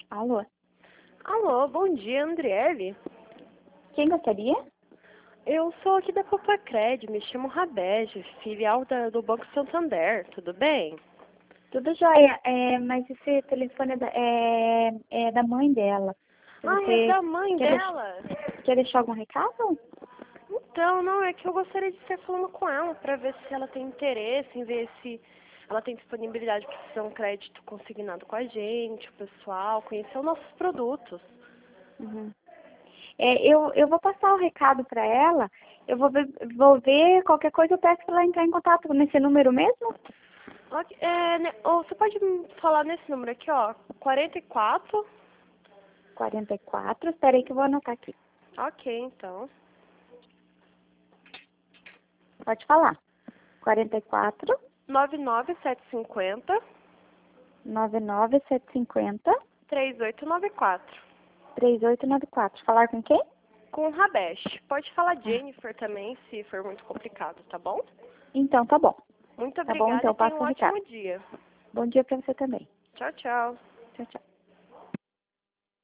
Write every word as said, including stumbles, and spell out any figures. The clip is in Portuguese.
Alô? Alô, bom dia, Andriele. Quem gostaria? Eu sou aqui da Copacred, me chamo Rabege, filial da- do Banco Santander, tudo bem? Tudo jóia, é, mas esse telefone é da, é, é da mãe dela. Se Ah, é você da mãe quer, dela? deix- quer deixar algum recado? Então, não, é que eu gostaria de estar falando com ela para ver se ela tem interesse em ver se ela tem disponibilidade para fazer um crédito consignado com a gente, o pessoal, conhecer os nossos produtos. Uhum. É, eu, eu vou passar o recado para ela, eu vou ver, vou ver qualquer coisa, eu peço para ela entrar em contato nesse número mesmo? Ok, é, né, ou você pode me falar nesse número aqui, ó, quarenta e quatro. quarenta e quatro, espera aí que eu vou anotar aqui. Ok, então. Pode falar. quarenta e quatro, nove nove sete cinco zero, nove nove sete cinco zero, três oito nove quatro. três oito nove quatro. Falar com quem? Com o Rabesh. Pode falar Jennifer também, se for muito complicado, tá bom? Então, tá bom. Muito Tá bom, obrigada então e eu tenha passo um o recado. ótimo dia. Bom dia para você também. Tchau, tchau. Tchau, tchau.